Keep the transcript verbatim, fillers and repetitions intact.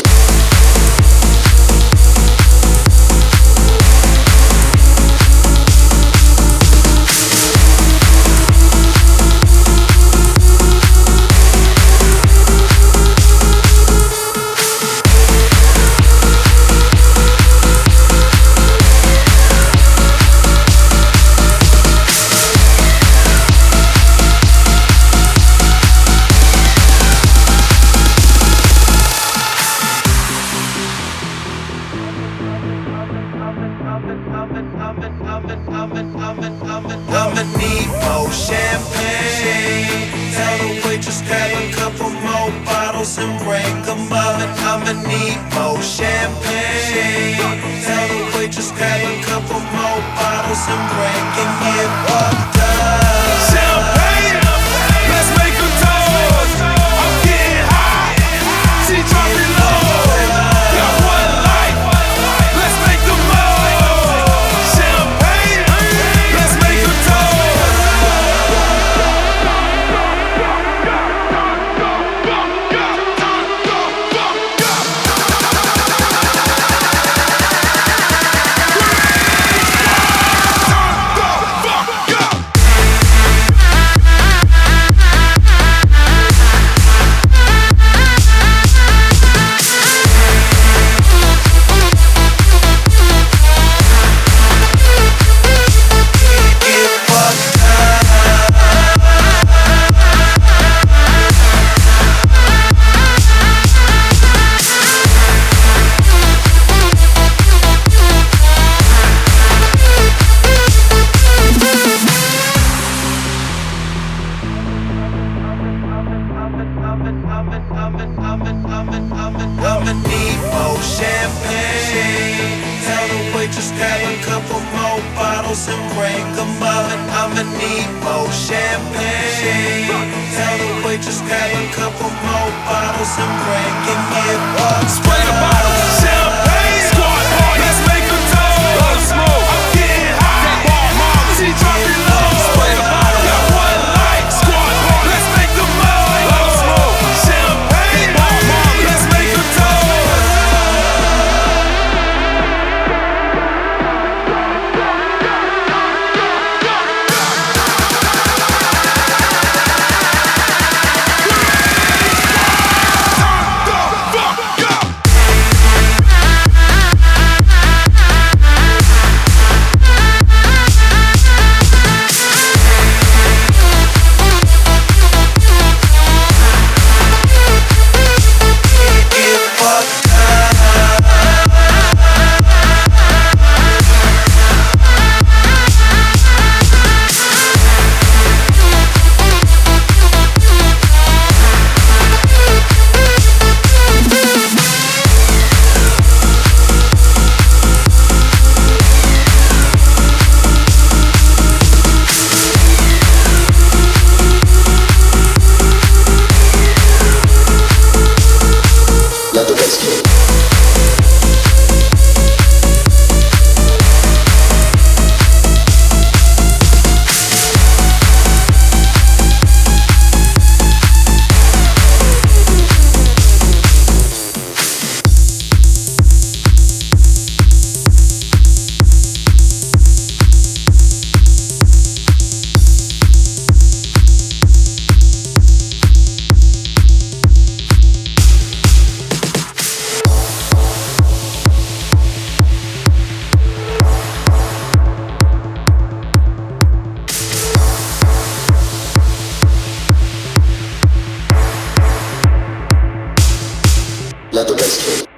I'ma need more champagne. Tell the waitress grab a couple more bottles and bring them up. I'ma need more champagne. Tell the waitress grab a couple more bottles and bring and get fucked up. Champagne, let's make a toast. I'm getting high, she drop it low. Got one life, let's make the most. Champagne, let's make a toast. I'ma need more champagne. Tell the waitress grab a couple more bottles and bring them up. I'ma need more champagne. Tell the waitress grab a couple more bottles and bring and get fucked. Spray the bottle, champagne, squad party, let's make a toast. I'm getting high, that bar mama, she drop it low. Spray the bottle, got one life, squad party, let's make the most. Champagne, bar mama, let's make a toast. Let the bass kick. Let the bass kick.